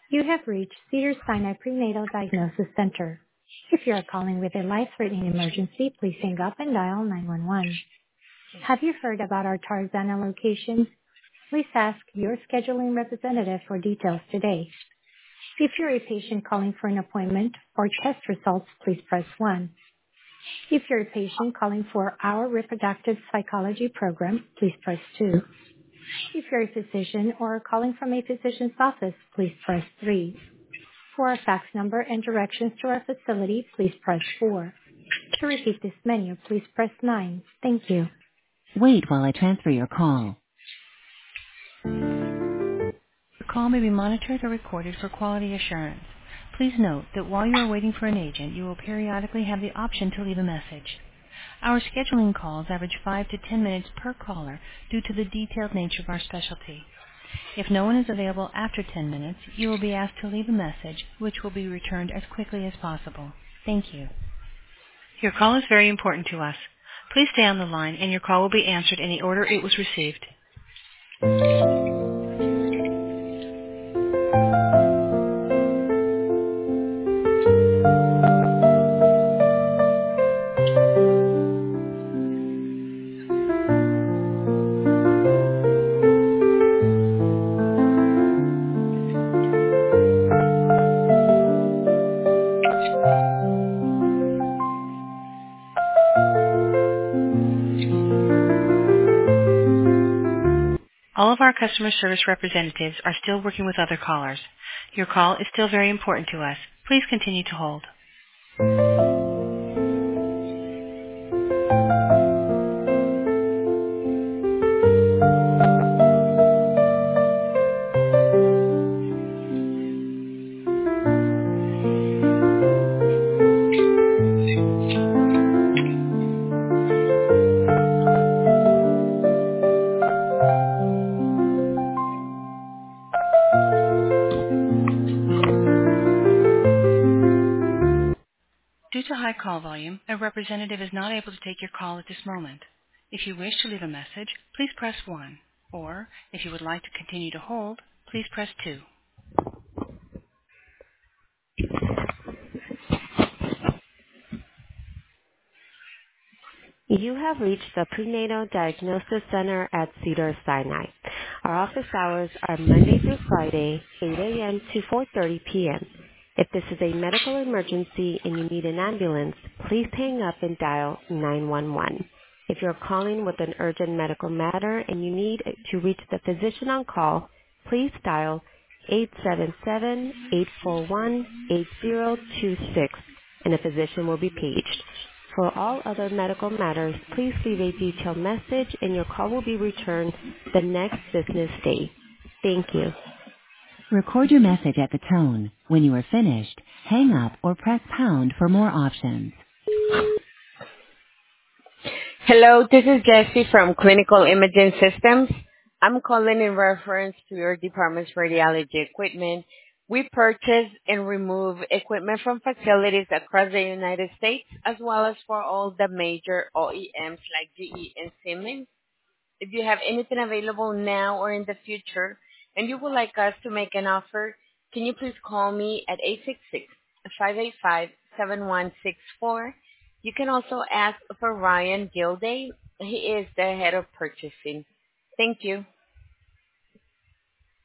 You have reached Cedars-Sinai Prenatal Diagnosis Center. If you are calling with a life-threatening emergency, please hang up and dial 911. Have you heard about our Tarzana locations? Please ask your scheduling representative for details today. If you're a patient calling for an appointment or test results, please press 1. If you're a patient calling for our reproductive psychology program, please press 2. If you're a physician or calling from a physician's office, please press 3. For our fax number and directions to our facility, please press 4. To repeat this menu, please press 9. Thank you. Wait while I transfer your call. The call may be monitored or recorded for quality assurance. Please note that while you are waiting for an agent, you will periodically have the option to leave a message. Our scheduling calls average 5 to 10 minutes per caller due to the detailed nature of our specialty. If no one is available after 10 minutes, you will be asked to leave a message, which will be returned as quickly as possible. Thank you. Your call is very important to us. Please stay on the line, and your call will be answered in the order it was received. All of our customer service representatives are still working with other callers. Your call is still very important to us. Please continue to hold. Due to high call volume, a representative is not able to take your call at this moment. If you wish to leave a message, please press 1. Or, if you would like to continue to hold, please press 2. You have reached the Prenatal Diagnosis Center at Cedars-Sinai. Our office hours are Monday through Friday, 8 a.m. to 4:30 p.m. If this is a medical emergency and you need an ambulance, please hang up and dial 911. If you're calling with an urgent medical matter and you need to reach the physician on call, please dial 877-841-8026 and a physician will be paged. For all other medical matters, please leave a detailed message and your call will be returned the next business day. Thank you. Record your message at the tone. When you are finished, hang up or press pound for more options. Hello, this is Jessie from Clinical Imaging Systems. I'm calling in reference to your department's radiology equipment. We purchase and remove equipment from facilities across the United States, as well as for all the major OEMs like GE and Siemens. If you have anything available now or in the future, and you would like us to make an offer, can you please call me at 866-585-7164. You can also ask for Ryan Gilday. He is the head of purchasing. Thank you.